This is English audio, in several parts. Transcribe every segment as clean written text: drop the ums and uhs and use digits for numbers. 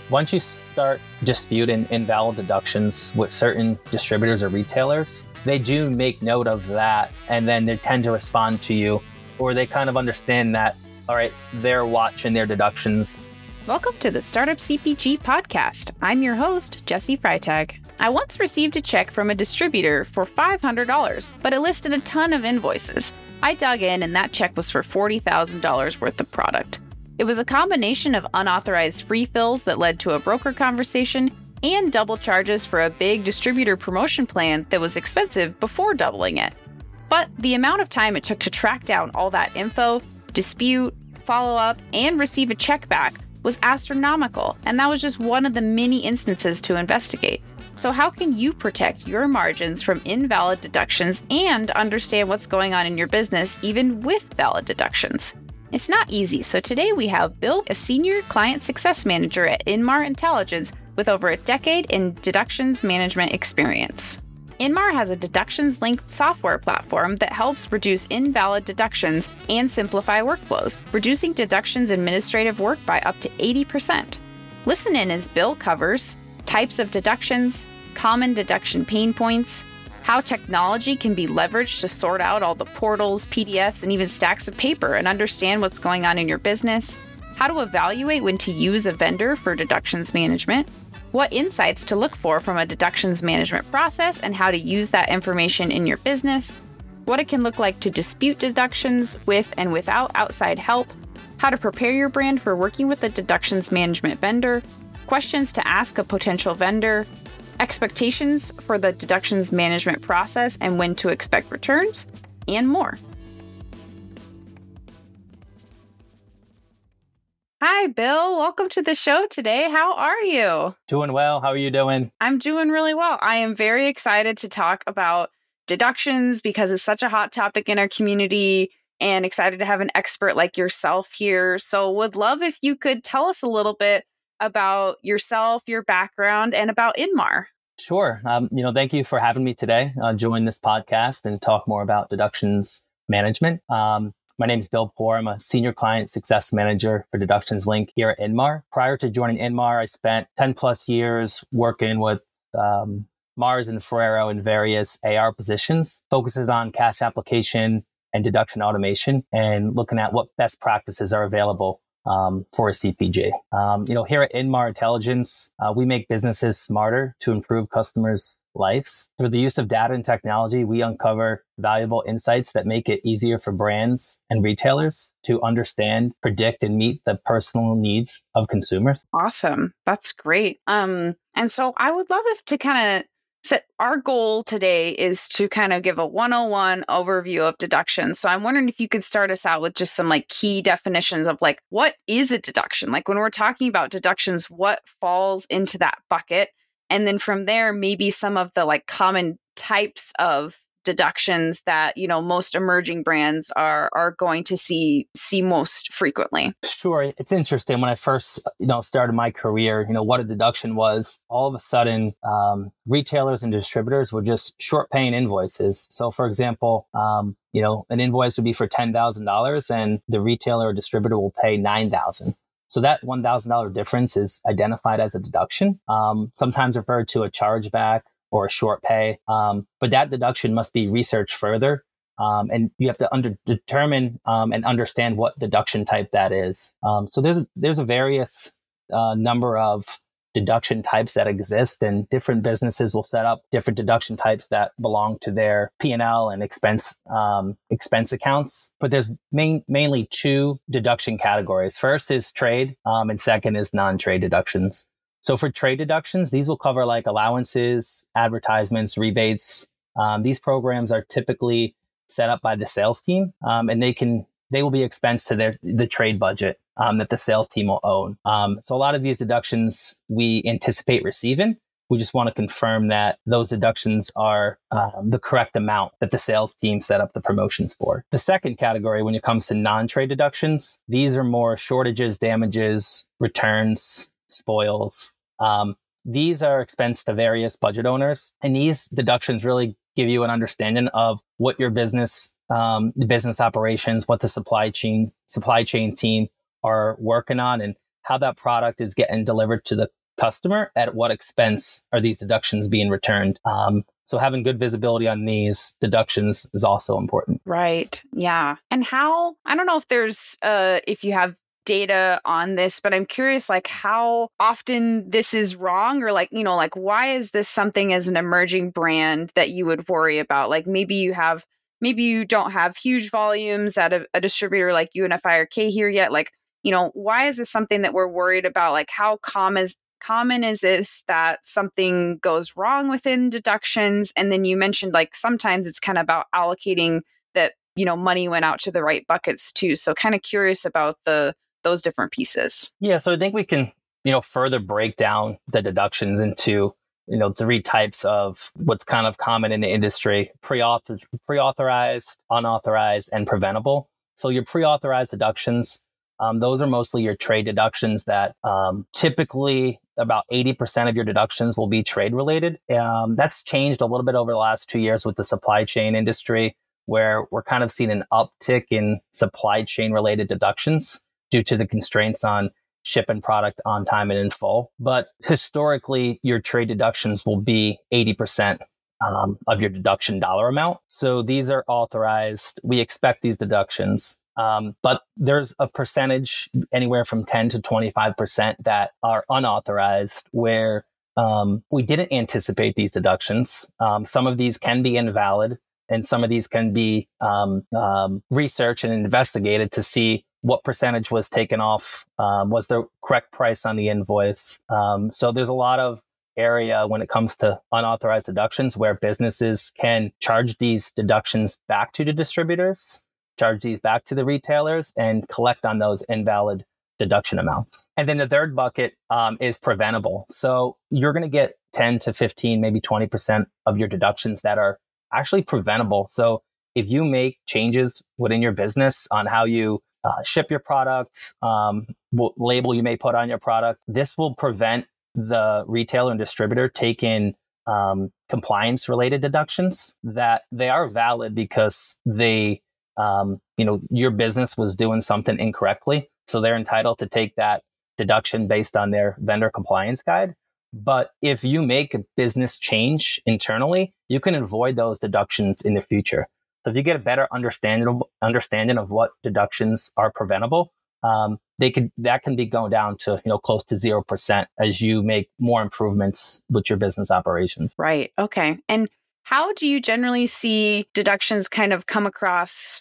Once you start disputing invalid deductions with certain distributors or retailers, they do make note of that, and then they tend to respond to you, or they kind of understand that, all right, they're watching their deductions. Welcome to the Startup CPG podcast. I'm your host, Jesse Freitag. I once received a check from a distributor for $500, but it listed a ton of invoices. I dug in, and that check was for $40,000 worth of product. It was a combination of unauthorized free fills that led to a broker conversation and double charges for a big distributor promotion plan that was expensive before doubling it. But the amount of time it took to track down all that info, dispute, follow up, and receive a check back was astronomical, and that was just one of the many instances to investigate. So how can you protect your margins from invalid deductions and understand what's going on in your business even with valid deductions? It's not easy, so today we have Bill, a senior client success manager at Inmar Intelligence with over a decade in deductions management experience. Inmar has a deductions-linked software platform that helps reduce invalid deductions and simplify workflows, reducing deductions administrative work by up to 80%. Listen in as Bill covers types of deductions, common deduction pain points, how technology can be leveraged to sort out all the portals, PDFs, and even stacks of paper and understand what's going on in your business, how to evaluate when to use a vendor for deductions management, what insights to look for from a deductions management process and how to use that information in your business, what it can look like to dispute deductions with and without outside help, how to prepare your brand for working with a deductions management vendor, questions to ask a potential vendor, expectations for the deductions management process and when to expect returns, and more. Hi, Bill. Welcome to the show today. How are you? Doing well. How are you doing? I'm doing really well. I am very excited to talk about deductions because it's such a hot topic in our community and excited to have an expert like yourself here. So would love if you could tell us a little bit about yourself, your background, and about Inmar. Sure. Thank you for having me today, join this podcast and talk more about deductions management. My name is Bill Poor. I'm a senior client success manager for Deductions Link here at Inmar. Prior to joining Inmar, I spent 10 plus years working with Mars and Ferrero in various AR positions, focuses on cash application and deduction automation and looking at what best practices are available for a CPG. Here at Inmar Intelligence, we make businesses smarter to improve customers' lives. Through the use of data and technology, we uncover valuable insights that make it easier for brands and retailers to understand, predict, and meet the personal needs of consumers. Awesome. That's great. And so I would love if to kind of set our goal today is to kind of give a 101 overview of deductions. So I'm wondering if you could start us out with just some key definitions of what is a deduction? When we're talking about deductions, what falls into that bucket? And then from there, maybe some of the common types of deductions that, most emerging brands are going to see most frequently. Sure. It's interesting. When I first, started my career, what a deduction was, all of a sudden, retailers and distributors were just short paying invoices. So for example, an invoice would be for $10,000 and the retailer or distributor will pay $9,000. So that $1,000 difference is identified as a deduction, sometimes referred to a chargeback or a short pay. But that deduction must be researched further. And you have to determine and understand what deduction type that is. So there's a various number of deduction types that exist, and different businesses will set up different deduction types that belong to their P&L and expense accounts. But there's mainly two deduction categories. First is trade, and second is non-trade deductions. So for trade deductions, these will cover allowances, advertisements, rebates. These programs are typically set up by the sales team, and they will be expensed to the trade budget that the sales team will own. So a lot of these deductions we anticipate receiving. We just want to confirm that those deductions are the correct amount that the sales team set up the promotions for. The second category, when it comes to non-trade deductions, these are more shortages, damages, returns, spoils. These are expensed to various budget owners, and these deductions really give you an understanding of what your business, the business operations, what the supply chain team are working on, and how that product is getting delivered to the customer, at what expense are these deductions being returned. So having good visibility on these deductions is also important. Right. Yeah. And how, I don't know if there's, if you have data on this, but I'm curious, like how often this is wrong, or like, like why is this something as an emerging brand that you would worry about? Like maybe you don't have huge volumes at a distributor like UNFI or K here yet. Like, why is this something that we're worried about? Like how common is this that something goes wrong within deductions? And then you mentioned like sometimes it's kind of about allocating that, money went out to the right buckets too. So kind of curious about those different pieces. Yeah, so I think we can, further break down the deductions into, three types of what's kind of common in the industry: pre-authorized, unauthorized, and preventable. So your pre-authorized deductions, those are mostly your trade deductions that typically about 80% of your deductions will be trade related. That's changed a little bit over the last 2 years with the supply chain industry, where we're kind of seeing an uptick in supply chain related deductions due to the constraints on shipping product on time and in full. But historically, your trade deductions will be 80% of your deduction dollar amount. So these are authorized. We expect these deductions. But there's a percentage anywhere from 10 to 25% that are unauthorized, where we didn't anticipate these deductions. Some of these can be invalid, and some of these can be researched and investigated to see what percentage was taken off, was the correct price on the invoice. So there's a lot of area when it comes to unauthorized deductions where businesses can charge these deductions back to the distributors, charge these back to the retailers, and collect on those invalid deduction amounts. And then the third bucket is preventable. So you're going to get 10 to 15, maybe 20% of your deductions that are actually preventable. So if you make changes within your business on how you ship your products, what label you may put on your product, this will prevent the retailer and distributor taking compliance related deductions that they are valid because they, your business was doing something incorrectly. So they're entitled to take that deduction based on their vendor compliance guide. But if you make a business change internally, you can avoid those deductions in the future. So if you get a better understanding of what deductions are preventable, that can be going down to, close to 0% as you make more improvements with your business operations. Right. Okay. And how do you generally see deductions kind of come across,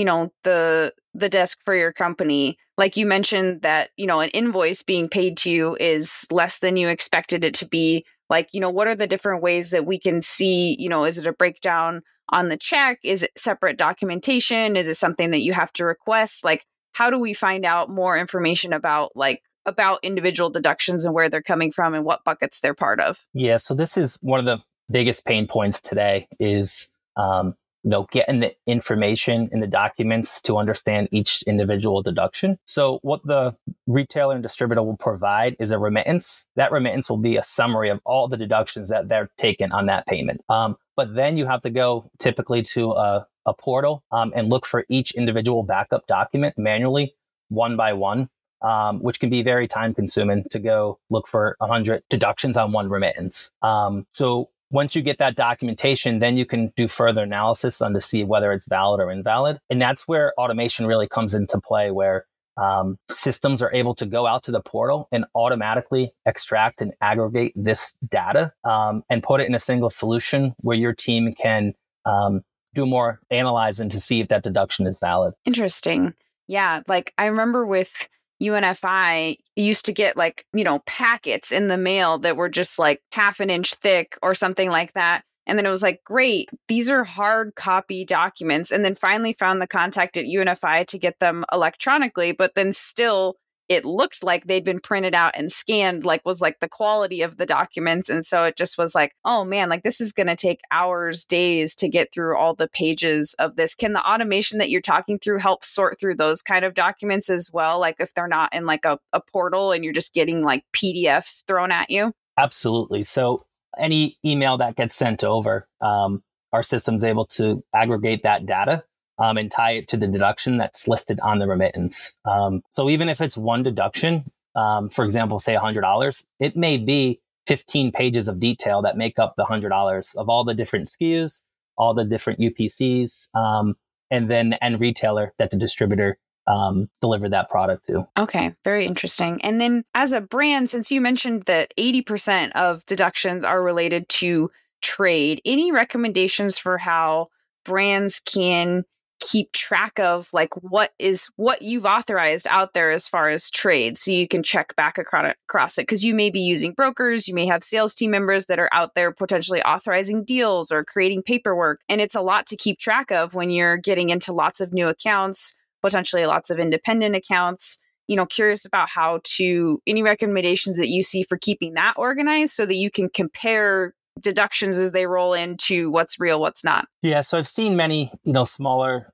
the desk for your company? Like you mentioned that, an invoice being paid to you is less than you expected it to be. Like, what are the different ways that we can see, is it a breakdown on the check? Is it separate documentation? Is it something that you have to request? Like, how do we find out more information about individual deductions and where they're coming from and what buckets they're part of? Yeah. So this is one of the biggest pain points today is, getting the information in the documents to understand each individual deduction. So what the retailer and distributor will provide is a remittance. That remittance will be a summary of all the deductions that they're taking on that payment. But then you have to go typically to a portal and look for each individual backup document manually, one by one, which can be very time consuming to go look for 100 deductions on one remittance. So once you get that documentation, then you can do further analysis on to see whether it's valid or invalid. And that's where automation really comes into play, where systems are able to go out to the portal and automatically extract and aggregate this data and put it in a single solution where your team can do more analyzing to see if that deduction is valid. Interesting. Yeah. Like I remember with UNFI, used to get packets in the mail that were just like half an inch thick or something like that. And then it was like, great, these are hard copy documents. And then finally found the contact at UNFI to get them electronically, but then still it looked like they'd been printed out and scanned, was the quality of the documents. And so it just was like, oh man, this is going to take hours, days to get through all the pages of this. Can the automation that you're talking through help sort through those kind of documents as well? Like if they're not in a portal and you're just getting PDFs thrown at you? Absolutely. So any email that gets sent over, our system's able to aggregate that data and tie it to the deduction that's listed on the remittance. So even if it's one deduction, for example, say $100, it may be 15 pages of detail that make up the $100 of all the different SKUs, all the different UPCs, and then the end retailer that the distributor delivered that product to. Okay, very interesting. And then as a brand, since you mentioned that 80% of deductions are related to trade, any recommendations for how brands can keep track of like what you've authorized out there as far as trade, so you can check back across it? Because you may be using brokers, you may have sales team members that are out there potentially authorizing deals or creating paperwork, and it's a lot to keep track of when you're getting into lots of new accounts, potentially lots of independent accounts. Curious about any recommendations that you see for keeping that organized so that you can compare deductions as they roll into what's real, what's not. Yeah, so I've seen many, smaller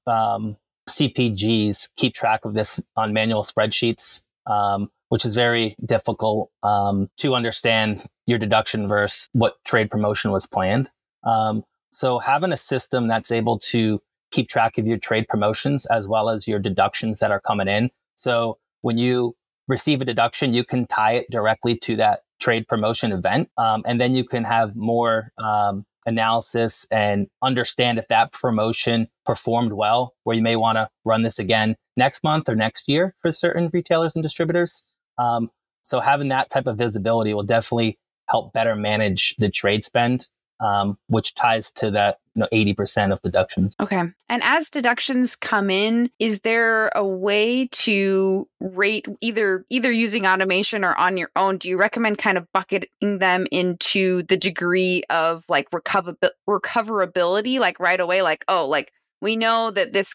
CPGs keep track of this on manual spreadsheets, which is very difficult to understand your deduction versus what trade promotion was planned. So having a system that's able to keep track of your trade promotions as well as your deductions that are coming in. So when you receive a deduction, you can tie it directly to that trade promotion event. And then you can have more analysis and understand if that promotion performed well, where you may want to run this again next month or next year for certain retailers and distributors. So having that type of visibility will definitely help better manage the trade spend, which ties to that 80% of deductions. Okay. And as deductions come in, is there a way to rate either using automation or on your own? Do you recommend kind of bucketing them into the degree of like recoverability, like right away, like, oh, like we know that this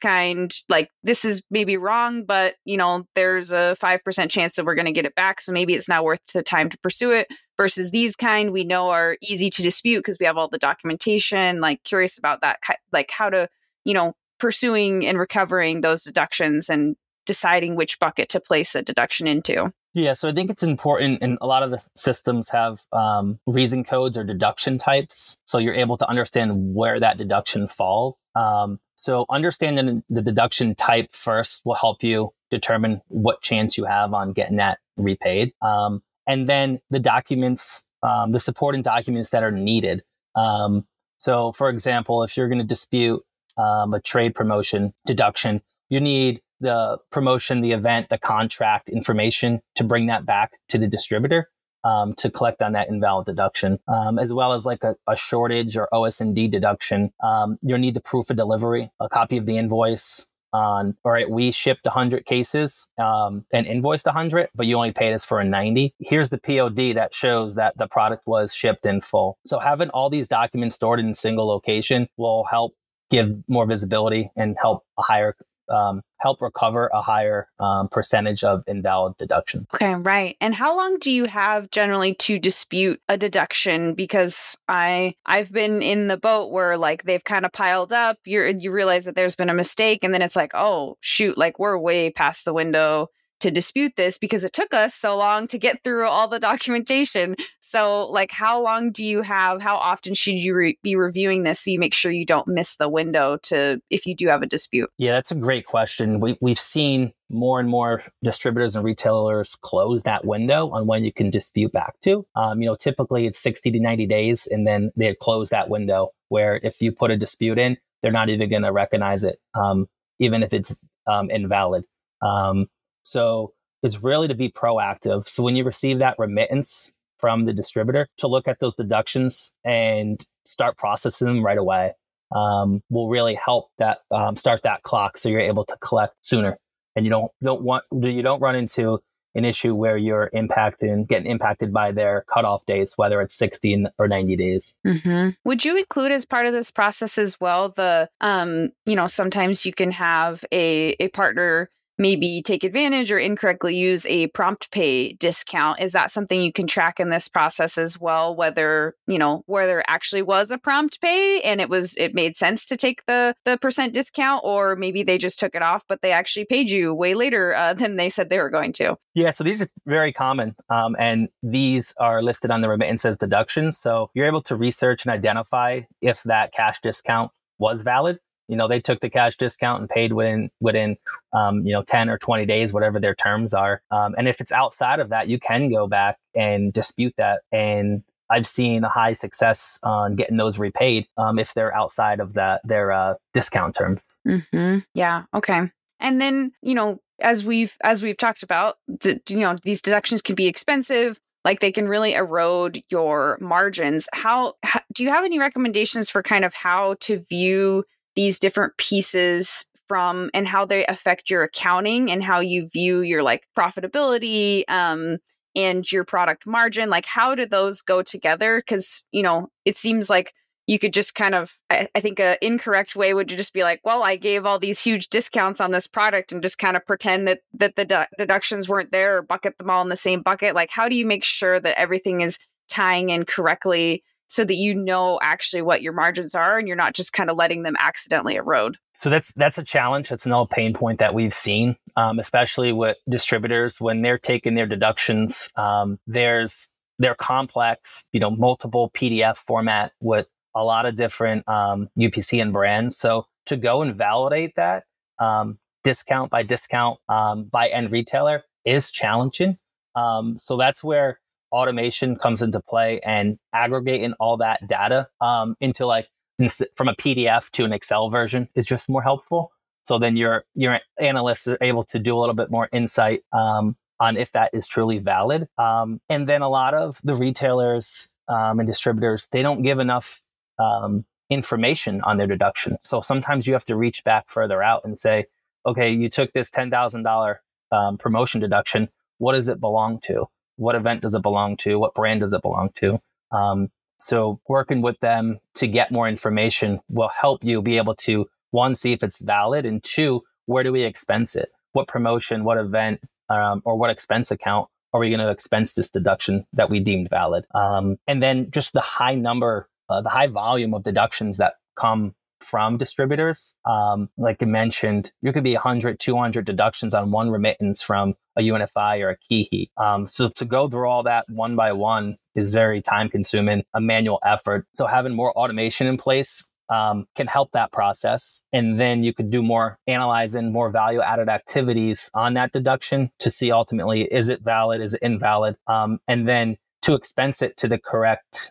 is maybe wrong, but there's a 5% chance that we're going to get it back. So maybe it's not worth the time to pursue it, versus these kind we know are easy to dispute because we have all the documentation. Like, curious about that, like how to, pursuing and recovering those deductions and deciding which bucket to place a deduction into. Yeah, so I think it's important, and a lot of the systems have reason codes or deduction types, so you're able to understand where that deduction falls. So understanding the deduction type first will help you determine what chance you have on getting that repaid. And then the documents, the supporting documents that are needed. So for example, if you're going to dispute a trade promotion deduction, you need the promotion, the event, the contract information to bring that back to the distributor to collect on that invalid deduction, as well as like a shortage or OS&D deduction. You'll need the proof of delivery, a copy of the invoice on, all right, we shipped 100 cases and invoiced 100, but you only paid us for 90. Here's the POD that shows that the product was shipped in full. So having all these documents stored in a single location will help give more visibility and help recover a higher percentage of invalid deduction. Okay, right. And how long do you have generally to dispute a deduction? Because I've been in the boat where like they've kind of piled up. You realize that there's been a mistake, and then it's like, oh shoot, like we're way past the window to dispute this because it took us so long to get through all the documentation. So like, how often should you be reviewing this so you make sure you don't miss the window if you do have a dispute? Yeah, that's a great question. We've seen more and more distributors and retailers close that window on when you can dispute back to. Typically it's 60 to 90 days, and then they close that window where if you put a dispute in, they're not even going to recognize it, even if it's invalid. So it's really to be proactive. So when you receive that remittance from the distributor, to look at those deductions and start processing them right away will really help that start that clock, so you're able to collect sooner, and you don't run into an issue where you're getting impacted by their cutoff dates, whether it's 60 or 90 days. Mm-hmm. Would you include as part of this process as well sometimes you can have a partner maybe take advantage or incorrectly use a prompt pay discount? Is that something you can track in this process as well? Whether there actually was a prompt pay and it made sense to take the percent discount, or maybe they just took it off, but they actually paid you way later than they said they were going to. Yeah, so these are very common, and these are listed on the remittance as deductions. So you're able to research and identify if that cash discount was valid. they took the cash discount and paid within 10 or 20 days, whatever their terms are. And if it's outside of that, you can go back and dispute that. And I've seen a high success on getting those repaid if they're outside of their discount terms. Mm-hmm. Yeah. Okay. And then, as we've talked about, these deductions can be expensive. Like they can really erode your margins. How do you have any recommendations for kind of how to view these different pieces from and how they affect your accounting and how you view your like profitability and your product margin? Like how do those go together? Because, it seems like you could just kind of, I think an incorrect way would just be like, well, I gave all these huge discounts on this product and just kind of pretend that the deductions weren't there or bucket them all in the same bucket. Like, how do you make sure that everything is tying in correctly so that you know actually what your margins are and you're not just kind of letting them accidentally erode? So that's a challenge. That's another pain point that we've seen, especially with distributors when they're taking their deductions. They're complex, multiple PDF format with a lot of different UPC and brands. So to go and validate that discount by discount by end retailer is challenging. So that's where automation comes into play and aggregating all that data into from a PDF to an Excel version is just more helpful. So then your analysts are able to do a little bit more insight on if that is truly valid. And then a lot of the retailers and distributors, they don't give enough information on their deduction. So sometimes you have to reach back further out and say, okay, you took this $10,000 promotion deduction. What does it belong to? What event does it belong to? What brand does it belong to? So working with them to get more information will help you be able to, one, see if it's valid, and two, where do we expense it? What promotion, what event, or what expense account are we going to expense this deduction that we deemed valid? And then just the high volume of deductions that come from distributors. Like I mentioned, there could be 100, 200 deductions on one remittance from a UNFI or a KeyHe. So to go through all that one by one is very time consuming, a manual effort. So having more automation in place can help that process. And then you could do more analyzing, more value added activities on that deduction to see ultimately, is it valid? Is it invalid? And then to expense it to the correct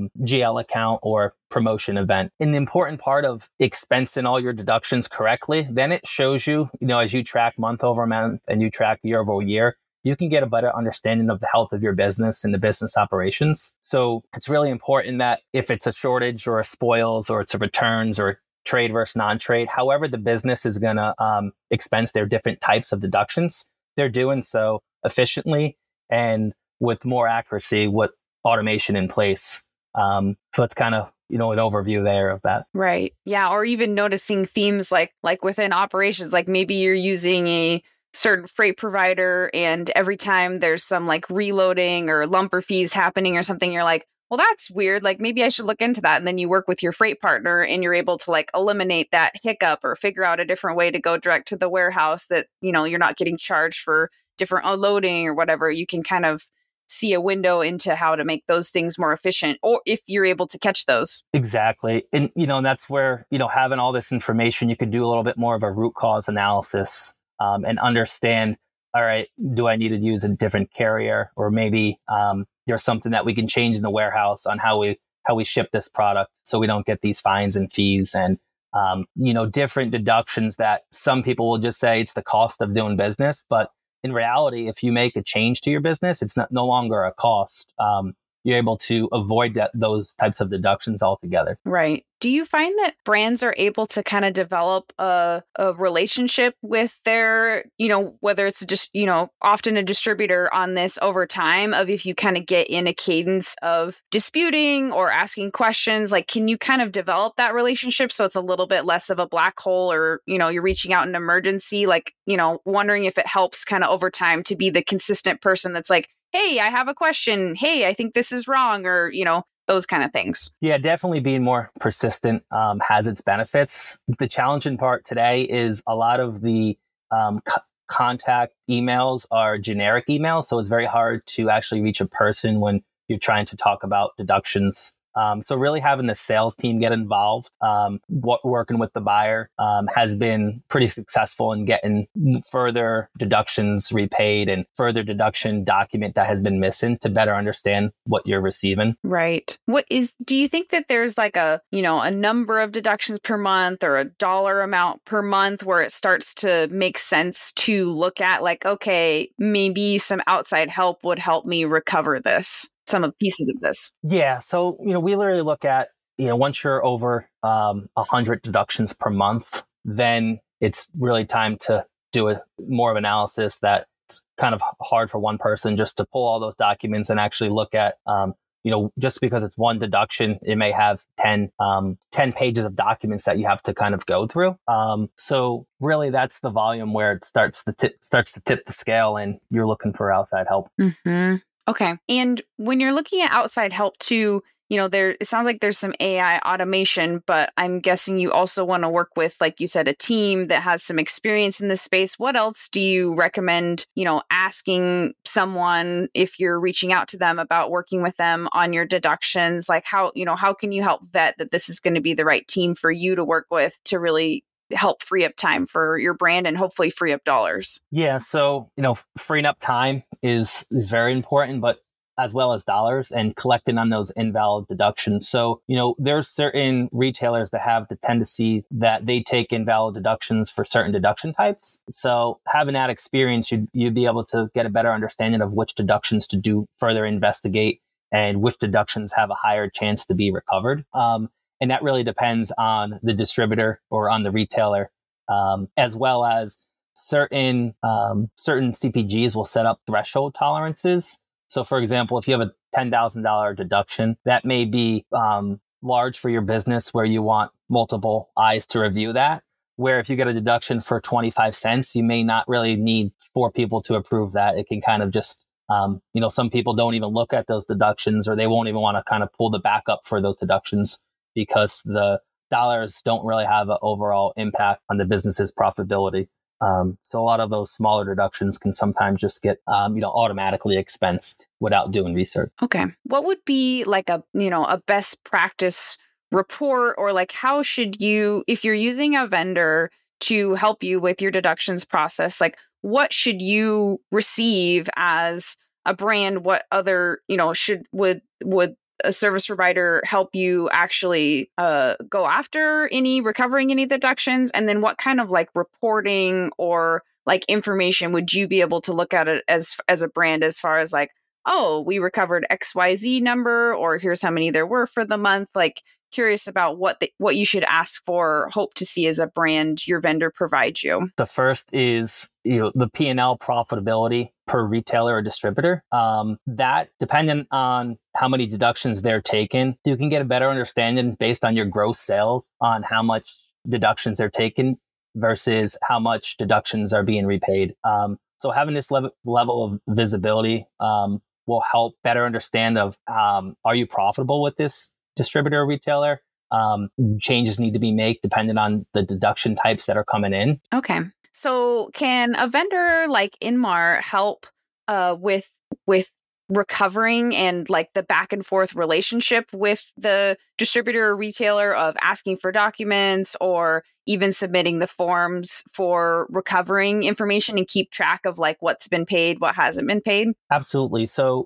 GL account or promotion event. And the important part of expensing all your deductions correctly, then it shows you, as you track month over month and you track year over year, you can get a better understanding of the health of your business and the business operations. So it's really important that if it's a shortage or a spoils or it's a returns or trade versus non-trade, however the business is going to expense their different types of deductions, they're doing so efficiently and with more accuracy with automation in place. So it's kind of, an overview there of that. Right. Yeah. Or even noticing themes like within operations, like maybe you're using a certain freight provider and every time there's some like reloading or lumper fees happening or something, you're like, well, that's weird. Like maybe I should look into that. And then you work with your freight partner and you're able to like eliminate that hiccup or figure out a different way to go direct to the warehouse that, you're not getting charged for different unloading or whatever. You can kind of see a window into how to make those things more efficient, or if you're able to catch those. Exactly. And, and that's where, having all this information, you could do a little bit more of a root cause analysis and understand, all right, do I need to use a different carrier? Or maybe there's something that we can change in the warehouse on how we ship this product so we don't get these fines and fees and, different deductions that some people will just say it's the cost of doing business. But in reality, if you make a change to your business, it's no longer a cost. You're able to avoid those types of deductions altogether. Right. Do you find that brands are able to kind of develop a relationship with their, whether it's just, often a distributor on this over time of if you kind of get in a cadence of disputing or asking questions, like, can you kind of develop that relationship so it's a little bit less of a black hole or, you're reaching out in emergency, like, wondering if it helps kind of over time to be the consistent person that's like, hey, I have a question. Hey, I think this is wrong, or, those kind of things. Yeah, definitely being more persistent has its benefits. The challenging part today is a lot of the contact emails are generic emails. So it's very hard to actually reach a person when you're trying to talk about deductions So really having the sales team get involved, working with the buyer, has been pretty successful in getting further deductions repaid and further deduction document that has been missing to better understand what you're receiving. Right. Do you think that there's like a number of deductions per month or a dollar amount per month where it starts to make sense to look at like, okay, maybe some outside help would help me recover this, some of pieces of this? Yeah. So, we literally look at, once you're over 100 deductions per month, then it's really time to do more of analysis that it's kind of hard for one person just to pull all those documents and actually look at, just because it's one deduction, it may have 10 pages of documents that you have to kind of go through. So really that's the volume where it starts to tip the scale and you're looking for outside help. Mm-hmm. Okay. And when you're looking at outside help too, it sounds like there's some AI automation, but I'm guessing you also want to work with, like you said, a team that has some experience in this space. What else do you recommend, asking someone if you're reaching out to them about working with them on your deductions? Like how can you help vet that this is going to be the right team for you to work with to really help free up time for your brand and hopefully free up dollars? Yeah. So, freeing up time is very important, but as well as dollars and collecting on those invalid deductions. So, there's certain retailers that have the tendency that they take invalid deductions for certain deduction types. So having that experience, you'd be able to get a better understanding of which deductions to do further investigate and which deductions have a higher chance to be recovered. And that really depends on the distributor or on the retailer, as well as certain CPGs will set up threshold tolerances. So, for example, if you have a $10,000 deduction, that may be large for your business where you want multiple eyes to review that. Where if you get a deduction for 25 cents, you may not really need 4 people to approve that. It can kind of just, some people don't even look at those deductions or they won't even want to kind of pull the backup for those deductions because the dollars don't really have an overall impact on the business's profitability. So a lot of those smaller deductions can sometimes just get, automatically expensed without doing research. Okay. What would be like a best practice report, or like how should you, if you're using a vendor to help you with your deductions process, like what should you receive as a brand? What other, would a service provider help you actually go after recovering any deductions? And then what kind of like reporting or like information would you be able to look at it as a brand, as far as like, oh, we recovered XYZ number, or here's how many there were for the month? Like curious about what you should ask for, hope to see as a brand your vendor provides you. The first is, the P&L profitability per retailer or distributor. That, depending on how many deductions they're taking, you can get a better understanding based on your gross sales on how much deductions they're taking versus how much deductions are being repaid. So having this level of visibility will help better understand are you profitable with this distributor or retailer? Changes need to be made depending on the deduction types that are coming in. Okay. So can a vendor like Inmar help with recovering and like the back and forth relationship with the distributor or retailer of asking for documents or even submitting the forms for recovering information and keep track of like what's been paid, what hasn't been paid? Absolutely. So,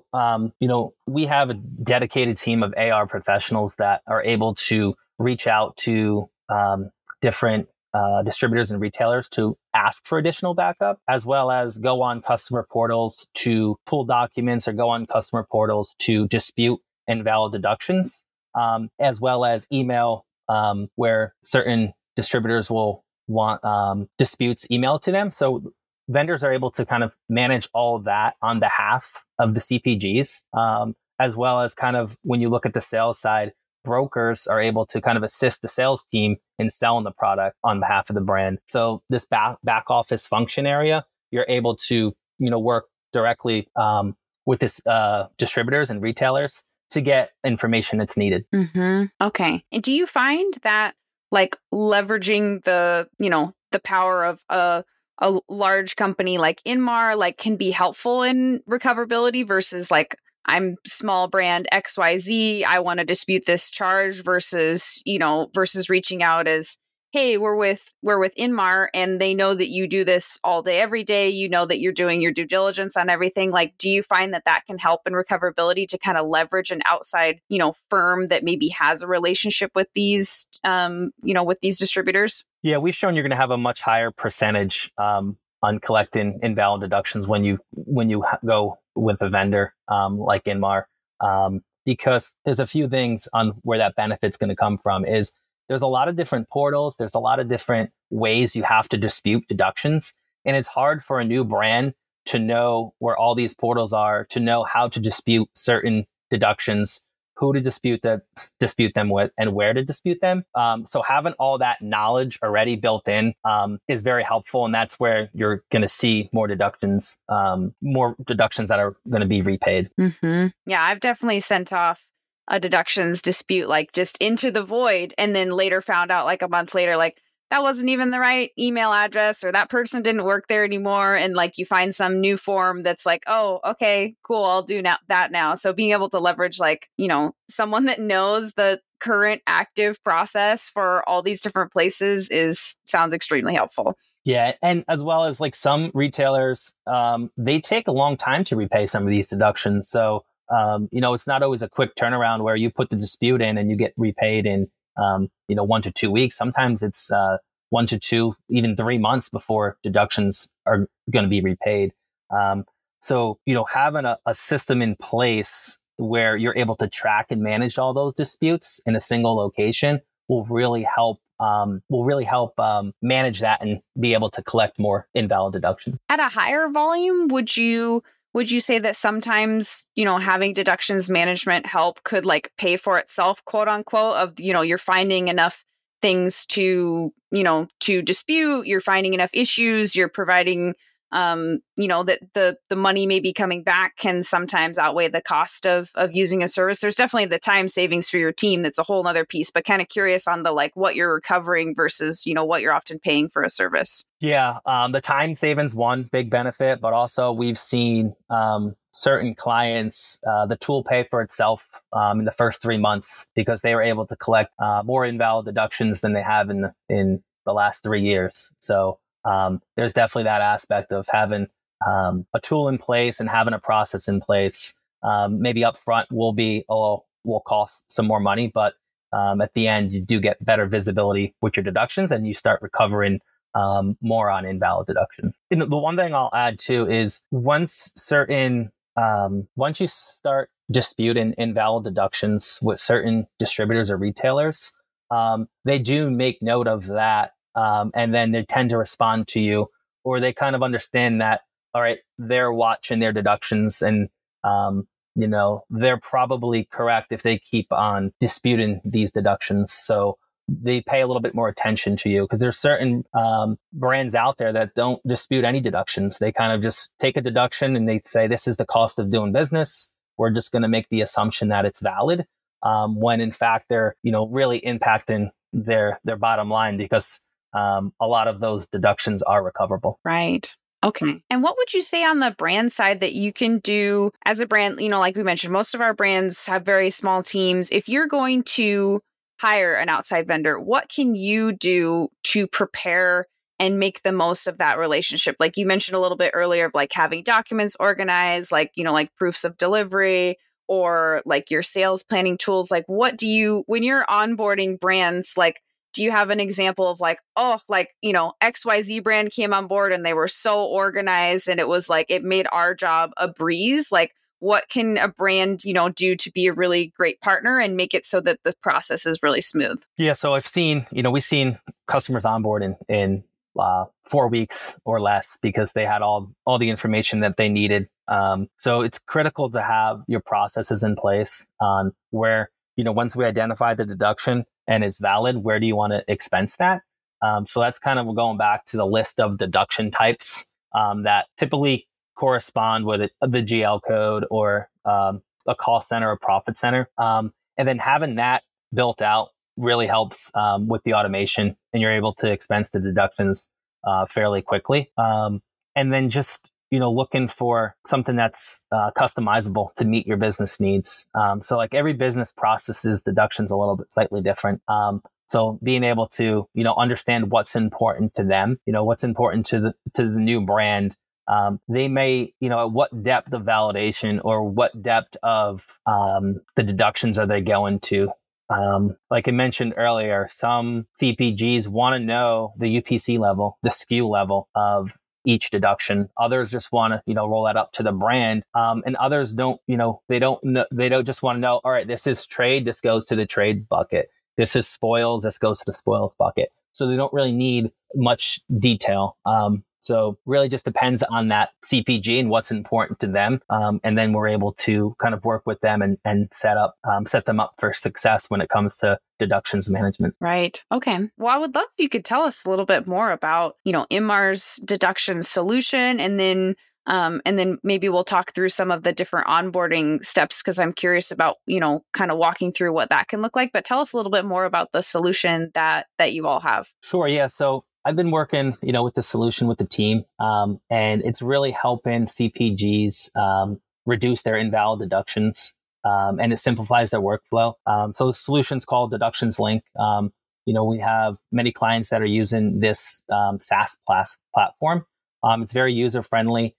we have a dedicated team of AR professionals that are able to reach out to different distributors and retailers to ask for additional backup, as well as go on customer portals to pull documents or go on customer portals to dispute invalid deductions, as well as email where certain distributors will want disputes emailed to them. So vendors are able to kind of manage all of that on behalf of the CPGs, as well as kind of when you look at the sales side, brokers are able to kind of assist the sales team in selling the product on behalf of the brand. So this back office function area, you're able to, work directly with this distributors and retailers to get information that's needed. Mm-hmm. Okay. And do you find that like leveraging the power of a large company like Inmar, like can be helpful in recoverability versus like I'm small brand XYZ. I want to dispute this charge versus, versus reaching out as, hey, we're with Inmar and they know that you do this all day, every day. You know that you're doing your due diligence on everything. Like, do you find that can help in recoverability to kind of leverage an outside, firm that maybe has a relationship with these, with these distributors? Yeah, we've shown you're going to have a much higher percentage on collecting invalid deductions when you go with a vendor like Inmar, because there's a few things on where that benefit's going to come from. Is there's a lot of different portals. There's a lot of different ways you have to dispute deductions. And it's hard for a new brand to know where all these portals are, to know how to dispute certain deductions, who to dispute them with, and where to dispute them. So having all that knowledge already built in is very helpful. And that's where you're going to see more deductions that are going to be repaid. Mm-hmm. Yeah, I've definitely sent off a deductions dispute, like just into the void, and then later found out like a month later, like that wasn't even the right email address, or that person didn't work there anymore. And like you find some new form that's like, oh, okay, cool, I'll do that now. So being able to leverage like, someone that knows the current active process for all these different places sounds extremely helpful. Yeah. And as well as like some retailers, they take a long time to repay some of these deductions. So it's not always a quick turnaround where you put the dispute in and you get repaid in, 1 to 2 weeks. Sometimes it's 1 to 2, even 3 months before deductions are going to be repaid. So having a system in place where you're able to track and manage all those disputes in a single location will really help manage that and be able to collect more invalid deductions. At a higher volume, would you say that sometimes, having deductions management help could like pay for itself, quote unquote, of, you're finding enough things to dispute, you're finding enough issues, you're providing, that the money may be coming back can sometimes outweigh the cost of using a service. There's definitely the time savings for your team. That's a whole nother piece, but kind of curious on the, like what you're recovering versus, what you're often paying for a service. Yeah. The time savings, one big benefit, but also we've seen, certain clients, the tool pay for itself, in the first 3 months because they were able to collect, more invalid deductions than they have in the last 3 years. So, there's definitely that aspect of having a tool in place and having a process in place. Maybe upfront will cost some more money, but at the end you do get better visibility with your deductions and you start recovering more on invalid deductions. And the one thing I'll add too is once you start disputing invalid deductions with certain distributors or retailers, they do make note of that. And then they tend to respond to you, or they kind of understand that, all right, they're watching their deductions and, they're probably correct if they keep on disputing these deductions. So they pay a little bit more attention to you because there's certain brands out there that don't dispute any deductions. They kind of just take a deduction and they say, this is the cost of doing business. We're just going to make the assumption that it's valid, when in fact they're, really impacting their bottom line because a lot of those deductions are recoverable. Right. Okay. And what would you say on the brand side that you can do as a brand? Like we mentioned, most of our brands have very small teams. If you're going to hire an outside vendor, what can you do to prepare and make the most of that relationship? Like you mentioned a little bit earlier of like having documents organized, like, like proofs of delivery or like your sales planning tools. Like when you're onboarding brands, like, do you have an example of like, XYZ brand came on board and they were so organized and it was like, it made our job a breeze? Like, what can a brand, do to be a really great partner and make it so that the process is really smooth? Yeah. So we've seen customers onboard in 4 weeks or less because they had all the information that they needed. So it's critical to have your processes in place on where, once we identify the deduction and it's valid, where do you want to expense that? So that's kind of going back to the list of deduction types that typically correspond with the GL code or a cost center or profit center. And then having that built out really helps with the automation, and you're able to expense the deductions fairly quickly. And then just looking for something that's customizable to meet your business needs. So like every business processes deductions a little bit slightly different. So being able to, understand what's important to them, what's important to the new brand. They may, at what depth of validation or what depth of the deductions are they going to? Like I mentioned earlier, some CPGs want to know the UPC level, the SKU level of each deduction. Others just want to, roll that up to the brand. And others don't, they don't just want to know, all right, this is trade. This goes to the trade bucket. This is spoils. This goes to the spoils bucket. So they don't really need much detail. So really just depends on that CPG and what's important to them. And then we're able to kind of work with them and set them up for success when it comes to deductions management. Right. Okay. Well, I would love if you could tell us a little bit more about, Inmar's deduction solution, and then maybe we'll talk through some of the different onboarding steps, because I'm curious about, kind of walking through what that can look like. But tell us a little bit more about the solution that you all have. Sure. Yeah. So I've been working, with the solution with the team, and it's really helping CPGs reduce their invalid deductions, and it simplifies their workflow. So the solution's called Deductions Link. We have many clients that are using this SaaS platform. It's very user friendly,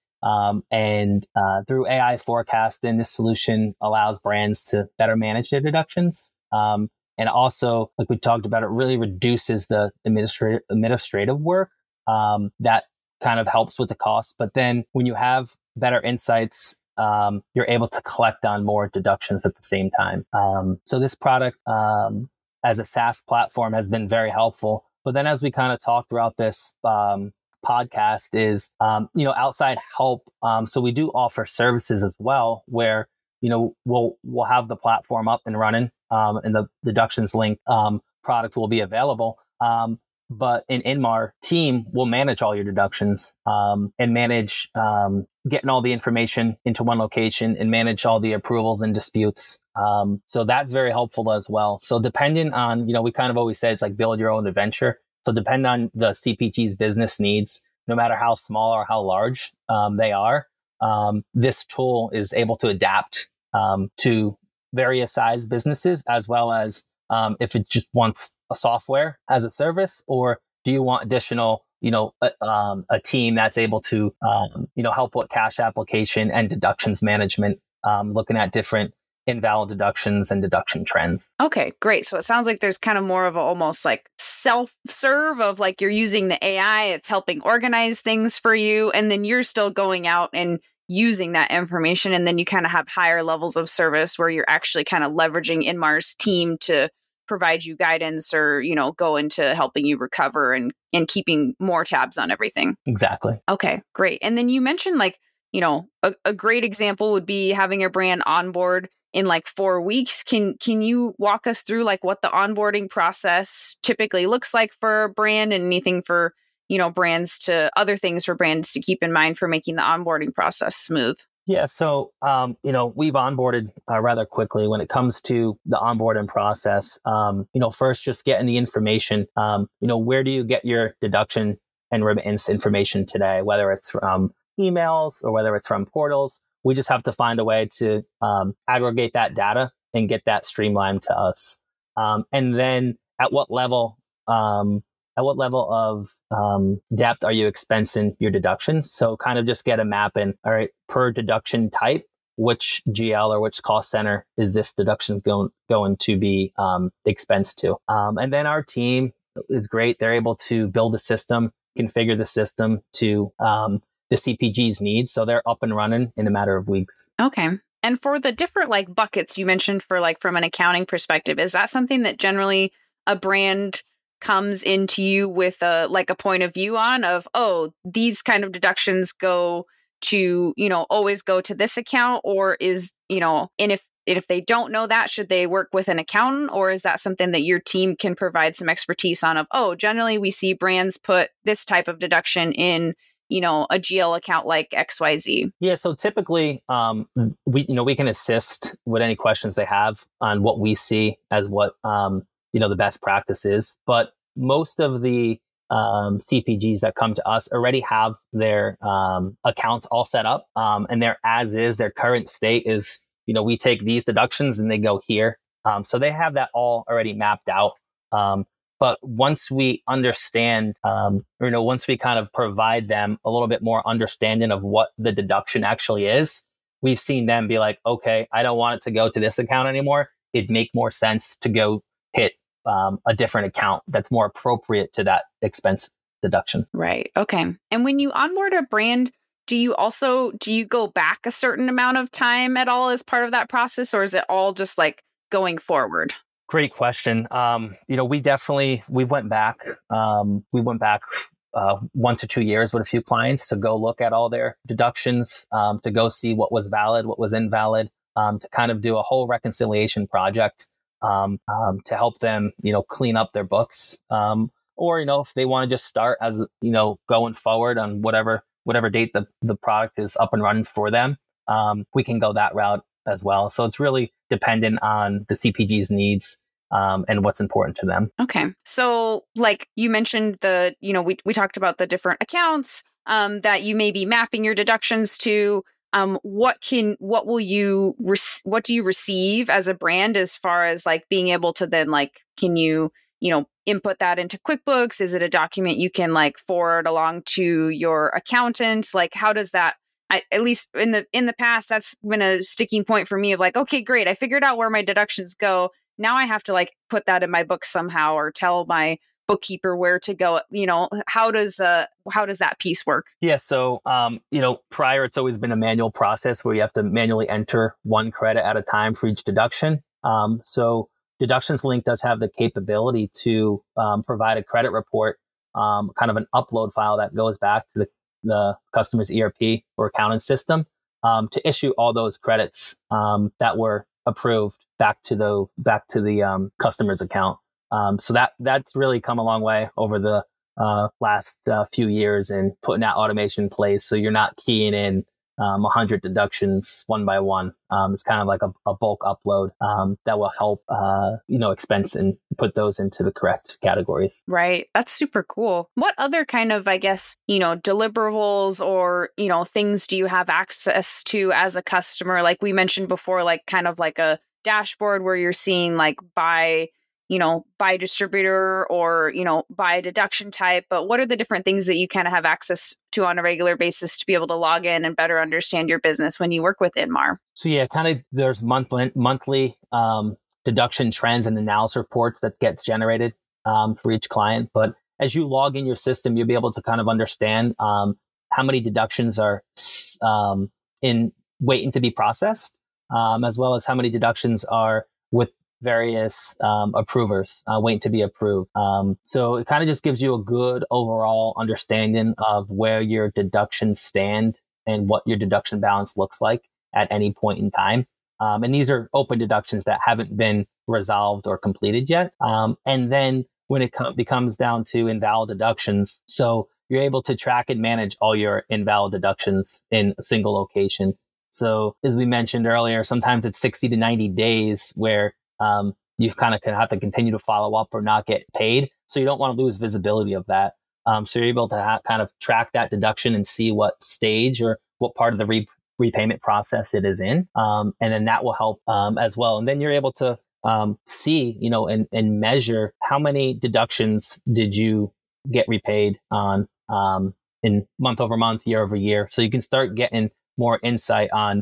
and through AI forecasting, this solution allows brands to better manage their deductions. And also, like we talked about, it really reduces the administrative work that kind of helps with the cost. But then when you have better insights, you're able to collect on more deductions at the same time. So this product as a SaaS platform has been very helpful. But then as we kind of talk throughout this podcast is, outside help. So we do offer services as well where, we'll have the platform up and running, and the Deductions Link product will be available. But an Inmar team will manage all your deductions, and manage getting all the information into one location and manage all the approvals and disputes. So that's very helpful as well. So depending on, we kind of always say it's like build your own adventure. So depending on the CPG's business needs, no matter how small or how large they are, this tool is able to adapt to various size businesses, as well as if it just wants a software as a service, or do you want additional, a team that's able to, help with cash application and deductions management, looking at different invalid deductions and deduction trends. Okay, great. So it sounds like there's kind of more of a almost like self-serve of like you're using the AI, it's helping organize things for you, and then you're still going out and using that information, and then you kind of have higher levels of service where you're actually kind of leveraging Inmar's team to provide you guidance or, go into helping you recover and keeping more tabs on everything. Exactly. Okay, great. And then you mentioned like, a great example would be having a brand onboard in like 4 weeks. Can you walk us through like what the onboarding process typically looks like for a brand, and anything for, other things for brands to keep in mind for making the onboarding process smooth? Yeah. So, we've onboarded rather quickly when it comes to the onboarding process. First just getting the information, where do you get your deduction and remittance information today, whether it's from emails or whether it's from portals. We just have to find a way to aggregate that data and get that streamlined to us. And then at what level of depth are you expensing your deductions? So kind of just get a map in, all right, per deduction type, which GL or which cost center is this deduction going to be expensed to? And then our team is great. They're able to build a system, configure the system to the CPG's needs. So they're up and running in a matter of weeks. Okay. And for the different like buckets you mentioned for like from an accounting perspective, is that something that generally a brand comes into you with a point of view on of, oh, these kind of deductions go to, always go to this account, or is, and if they don't know that, should they work with an accountant, or is that something that your team can provide some expertise on of, oh, generally we see brands put this type of deduction in, a GL account like XYZ? Yeah. So typically, we can assist with any questions they have on what we see as what, the best practice is. But most of the CPGs that come to us already have their accounts all set up, and their current state is, we take these deductions and they go here. So they have that all already mapped out. But once we understand, once we kind of provide them a little bit more understanding of what the deduction actually is, we've seen them be like, okay, I don't want it to go to this account anymore. It'd make more sense to go hit a different account that's more appropriate to that expense deduction. Right. Okay. And when you onboard a brand, do you go back a certain amount of time at all as part of that process, or is it all just like going forward? Great question. We went back 1 to 2 years with a few clients to go look at all their deductions, to go see what was valid, what was invalid, to kind of do a whole reconciliation project, to help them, clean up their books. Or, if they want to just start as, going forward on whatever date the product is up and running for them, we can go that route as well. So it's really dependent on the CPG's needs, and what's important to them. Okay. So like you mentioned we talked about the different accounts, that you may be mapping your deductions to. What do you receive as a brand as far as like being able to then like, can you, input that into QuickBooks? Is it a document you can like forward along to your accountant? Like, how does that, at least in the past, that's been a sticking point for me of like, okay, great. I figured out where my deductions go. Now I have to like put that in my book somehow or tell my bookkeeper where to go. How does that piece work? Yeah. So, prior, it's always been a manual process where you have to manually enter one credit at a time for each deduction. So Deductions Link does have the capability to provide a credit report, kind of an upload file that goes back to the customer's ERP or accounting system, to issue all those credits that were approved back to the customer's account. So that's really come a long way over the last few years in putting that automation in place. So you're not keying in 100 deductions one by one. It's kind of like a bulk upload that will help, expense and put those into the correct categories. Right. That's super cool. What other kind of, I guess, deliverables or, things do you have access to as a customer? Like we mentioned before, like kind of like a dashboard where you're seeing like by distributor or, by deduction type, but what are the different things that you kind of have access to on a regular basis to be able to log in and better understand your business when you work with Inmar? So yeah, kind of there's monthly deduction trends and analysis reports that gets generated for each client. But as you log in your system, you'll be able to kind of understand how many deductions are in waiting to be processed, as well as how many deductions are with various approvers waiting to be approved. So it kind of just gives you a good overall understanding of where your deductions stand and what your deduction balance looks like at any point in time. And these are open deductions that haven't been resolved or completed yet. And then when it becomes down to invalid deductions, so you're able to track and manage all your invalid deductions in a single location. So as we mentioned earlier, sometimes it's 60 to 90 days where you kind of have to continue to follow up or not get paid. So you don't want to lose visibility of that. So you're able to kind of track that deduction and see what stage or what part of the repayment process it is in. And then that will help as well. And then you're able to see, and measure how many deductions did you get repaid on in month over month, year over year. So you can start getting more insight on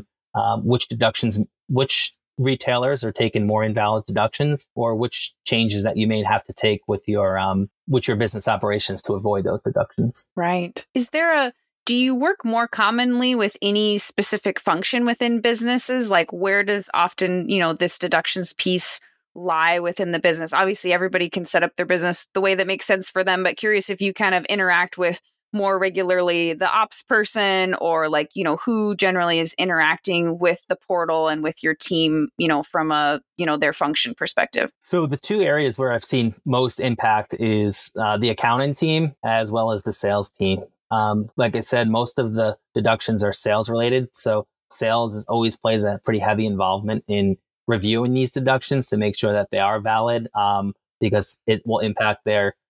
which retailers are taking more invalid deductions, or which changes that you may have to take with your business operations to avoid those deductions. Right. Do you work more commonly with any specific function within businesses? Like where does often, this deductions piece lie within the business? Obviously, everybody can set up their business the way that makes sense for them, but curious if you kind of interact with more regularly the ops person, or like, who generally is interacting with the portal and with your team, from a, their function perspective. So the two areas where I've seen most impact is the accounting team as well as the sales team. Like I said, most of the deductions are sales related. So sales always plays a pretty heavy involvement in reviewing these deductions to make sure that they are valid, because it will impact their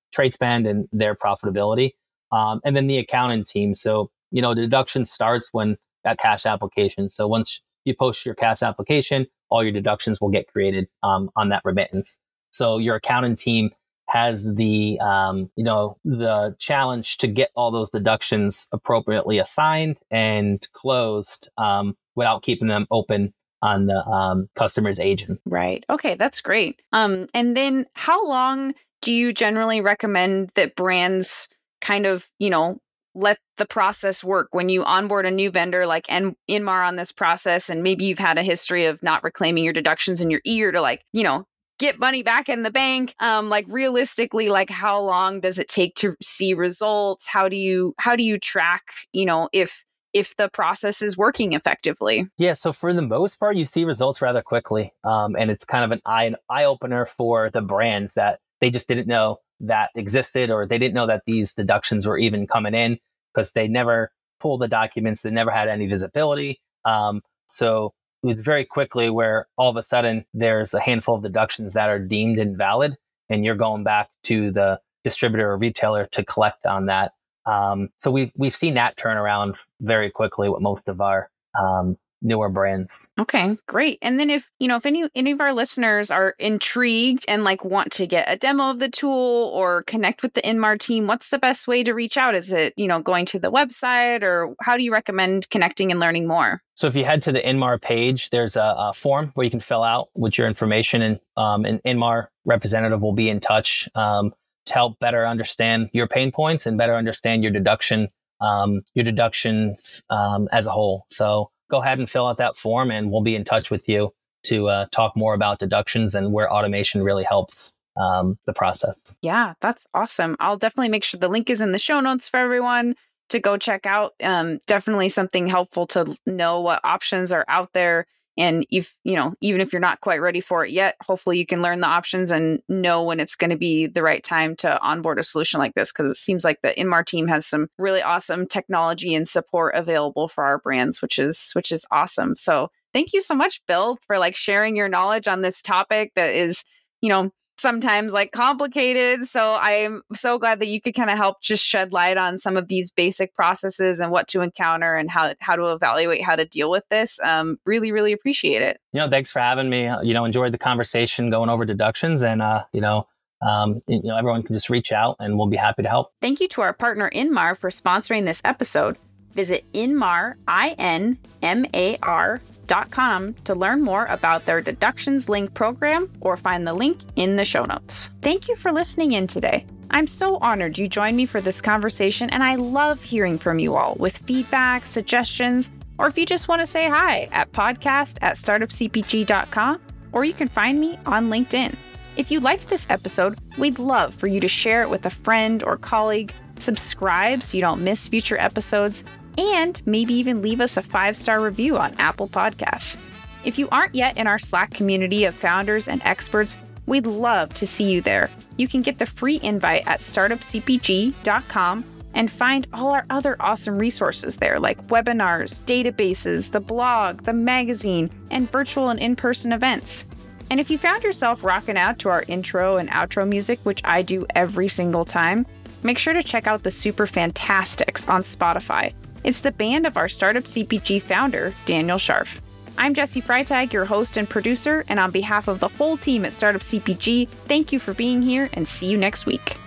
trade spend and their profitability. And then the accounting team. So, the deduction starts when that cash application. So once you post your cash application, all your deductions will get created on that remittance. So your accounting team has the challenge to get all those deductions appropriately assigned and closed without keeping them open on the customer's agent. Right. Okay, that's great. And then how long do you generally recommend that brands kind of, let the process work when you onboard a new vendor like Inmar on this process, and maybe you've had a history of not reclaiming your deductions and you're eager to get money back in the bank? Realistically, how long does it take to see results? How do you track, if the process is working effectively? Yeah, so for the most part, you see results rather quickly. And it's kind of an eye opener for the brands that they just didn't know that existed, or they didn't know that these deductions were even coming in because they never pulled the documents. They never had any visibility. So it was very quickly where all of a sudden there's a handful of deductions that are deemed invalid, and you're going back to the distributor or retailer to collect on that. So we've seen that turn around very quickly with most of our newer brands. Okay, great. And then if any of our listeners are intrigued and want to get a demo of the tool or connect with the Inmar team, what's the best way to reach out? Is it, going to the website, or how do you recommend connecting and learning more? So if you head to the Inmar page, there's a form where you can fill out with your information, and an Inmar representative will be in touch to help better understand your pain points and better understand your deductions as a whole. So go ahead and fill out that form, and we'll be in touch with you to talk more about deductions and where automation really helps the process. Yeah, that's awesome. I'll definitely make sure the link is in the show notes for everyone to go check out. Definitely something helpful to know what options are out there. And even if you're not quite ready for it yet, hopefully you can learn the options and know when it's going to be the right time to onboard a solution like this, because it seems like the Inmar team has some really awesome technology and support available for our brands, which is awesome. So thank you so much, Bill, for sharing your knowledge on this topic that is, sometimes complicated. So I'm so glad that you could kind of help just shed light on some of these basic processes and what to encounter and how to evaluate how to deal with this. Really, really appreciate it. Thanks for having me. Enjoyed the conversation going over deductions, and everyone can just reach out and we'll be happy to help. Thank you to our partner Inmar for sponsoring this episode. Visit Inmar, INMAR.com to learn more about their Deductions Link program, or find the link in the show notes. Thank you for listening in today. I'm so honored you joined me for this conversation, and I love hearing from you all with feedback, suggestions, or if you just want to say hi at podcast@startupcpg.com, or you can find me on LinkedIn. If you liked this episode, we'd love for you to share it with a friend or colleague, subscribe so you don't miss future episodes, and maybe even leave us a 5-star review on Apple Podcasts. If you aren't yet in our Slack community of founders and experts, we'd love to see you there. You can get the free invite at startupcpg.com and find all our other awesome resources there, like webinars, databases, the blog, the magazine, and virtual and in-person events. And if you found yourself rocking out to our intro and outro music, which I do every single time, make sure to check out the Super Fantastics on Spotify. It's the band of our Startup CPG founder, Daniel Scharf. I'm Jessie Freitag, your host and producer, and on behalf of the whole team at Startup CPG, thank you for being here and see you next week.